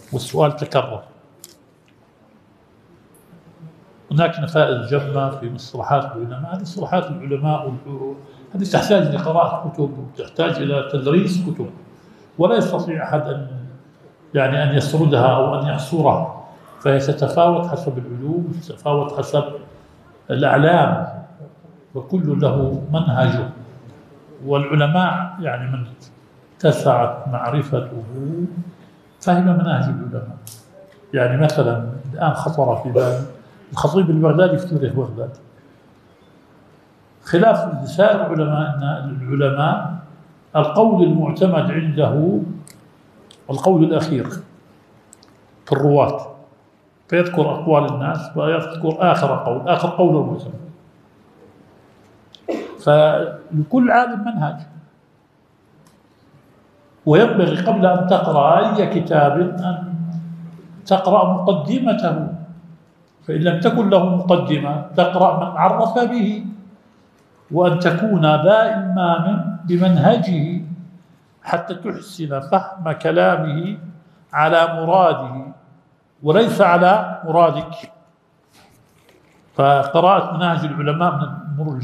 والسؤال تكرر. هناك نفائذ جمة في مصطلحات العلماء. هذه مصطلحات العلماء هذه تحتاج لقراءة كتب وتحتاج إلى تدريس كتب، ولا يستطيع أحد أن يسردها أو أن يحصرها، فهي تتفاوت حسب العلوم، تتفاوت حسب الأعلام، وكل له منهجه. والعلماء من اتسعت معرفته فهم مناهج العلماء. مثلا الآن خطر في بالي الخطيب البغدادي في تاريخ بغداد، خلاف سائر العلماء القول المعتمد عنده القول الأخير في الرواة، فيذكر أقوال الناس ويذكر آخر قول المعتمد. فلكل عالم منهج، وينبغي قبل أن تقرأ أي كتاب أن تقرأ مقدمته، فإن لم تكن له مقدمة تقرأ من عرف به، وأن تكون ذا إلمام بمنهجه حتى تحسن فهم كلامه على مراده وليس على مرادك. فقراءة مناهج العلماء من الأمور